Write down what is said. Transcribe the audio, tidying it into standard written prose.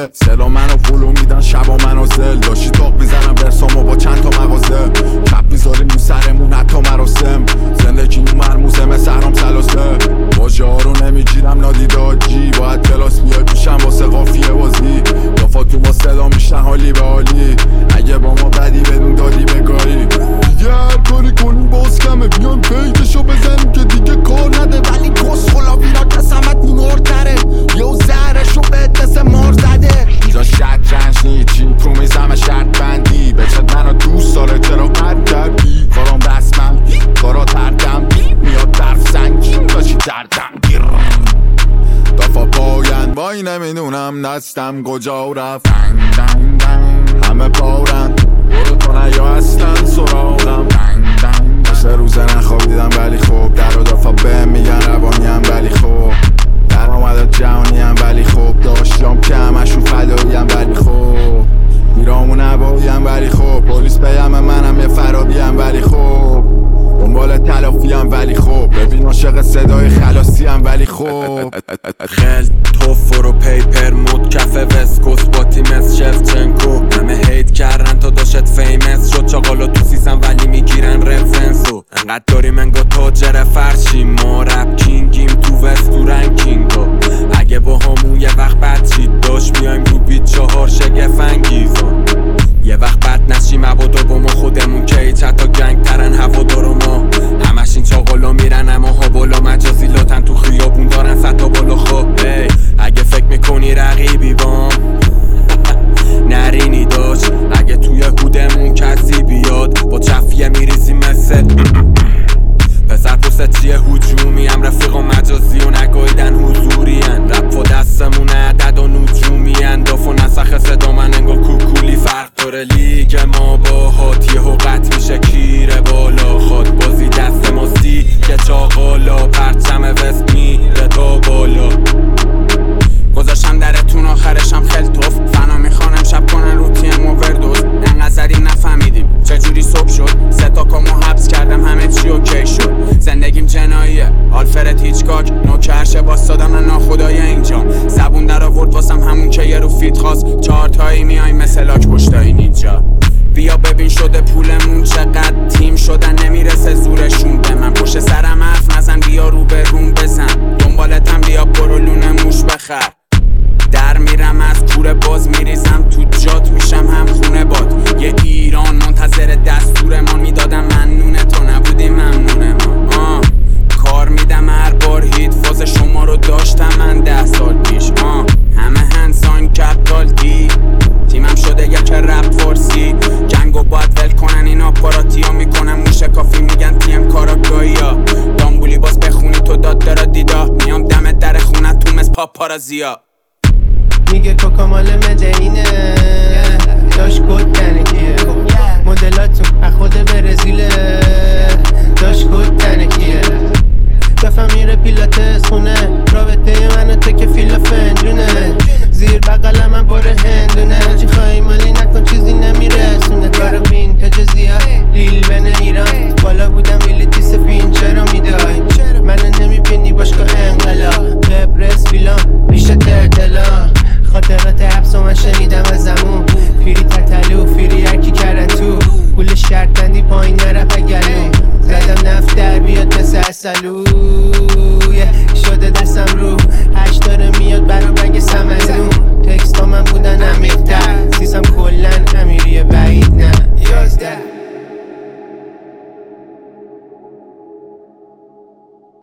سلا منو فلو میدن شبا منو زل داشتی تاق میزنم برسامو با چند تا مغازه کپ میذاریم رو سرمون حتی مراسم زندگی مرموزه مثل حرام سلاسه واژه ها رو نمیگیرم نادیداجی باید کلاس بیای پیشم واسه قافیه بازی دافاتون با صدا میشن حالی به حالی اگه با ما بدی بدون دادی بگاهی دیگه هر کاری کنیم باز کمه بیان پیدشو بزنیم که دیگه کار نده ولی کس خلابینا قسمت میمردره یو زهرشو به مثل مار زده اینجا شطرنج نیچی تو میزم شرط بندی بچت منو دوست داره چرا قد کردی کارام رسمم کارا تردم میاد درف سنگین داشتی دردم دافا پاین وای نمیدونم دستم کجا رفت همه پارن برو تو نیا هستن سراغم سه روزه نخوابیدم ولی خوب در و دافا به میگن روانیم ولی خوب در آمده جهانیم ولی خوب داشتم که همشون فداییم ولی خوب میرامون نباییم ولی خوب پلیس بیم منم یه فرابیم ولی خوب دنبال تلافیم ولی خوب ببین عاشق صدای خلاصیم ولی خوب خیل توفر و پیپر مود کفه وسکوس با تیمس شفچنکو همه هیت کردن تا داشت فیمس شد چاقالا تو سیسم ولی میگیرن رفرنسو انقدر داریم انگا تاجر فرشیم ما رپ کینگیم تو وست تو رنکینگو اگه با همون یه وقت بد چید داشت میایم رو بیت 4 شگف انگیزان یه وقت بد نشیم مبادا با ما خودمون که ایچ حتی گنگ ترن هوادار ما همش این چاقالا میرن اما ها بالا مجازی لاتن تو خیابون دارن ستا بالا خوب اگه فکر میکنی رقیبی بام نرینی داشت اگه توی هودمون کسی بیاد با چفیه میریزی مثل پسر پست چیه هجومی هم رفیق و مجازی و نگاهیدن حضوری هن رپ و دستمون عدد و نجومی هن داف و نسخ صدا من انگار کوکولی فرق داره لیگ ما با هاتیه و قط میشه کیره بالا خواد بازی دست ماستی که چاقالا پرچم وست میره تا بالا گذاشتم درتون آخرشم خیل توف فنا میخوانم شب کنن رو تیم و وردوز انقدر زدیم نفهمیدیم چجوری صبح شد 3 تا کامو حبس کردم همه چی اوکی شد زندگیم جناییه آلفرد هیچکاک نوکرشه باستادم من ناخدای اینجام زبون در آورد واسم همون که یه رو فیت خواست 4 تایی میای مثل لاک پشتای نینجا بیا ببین شده پولمون چقدر تیم شدن نمیرسه زورشون به من پشت سرم حرف نزن بیا رو به روم بزن دنبالتم بیا برو لونه موش بخر در میرم از کوره باز میریزم تو جات میشم هم خونه باد یه ایران منتظر دستورمان میدادم ممنونه تو نبودی ممنونه ما کار میدم هر بار هیت فاز شما رو داشتم من 10 سال پیش همه هنسان کپتال دی تیمم شده یک رپ فارسی جنگو باید ول کنن این آپاراتی ها میکنن موشه کافی میگن تیم کاراگاهی ها دامبولی باز بخونی تو داد دارا دیدا میام دم در خونت تو مز پاپارازیا میگه کوکا مال مدینه داشت کد تنکیه مدلاتون اخود برزیله داشت کد تنکیه دفعه میره پیلاتس خونه رابطه منو تک فیلا فنجونه زیر بقل من پر هندونه چی خواهی مالی نکن چیزی نمیرسونه کارو وینتاج زیاد لیل بن ایران بالا بودم ویلیتی سفین چرا میدای منو نمیبینی باشگاه انقلاب قبرس فیلان پیش ترتلا خاطرات حبس و من شنیدم از زمون پیری تتلو فیری هرکی کردن تو پول شرط بندی پایین نرفه گلو زدم نفت در بیاد مثل اصلو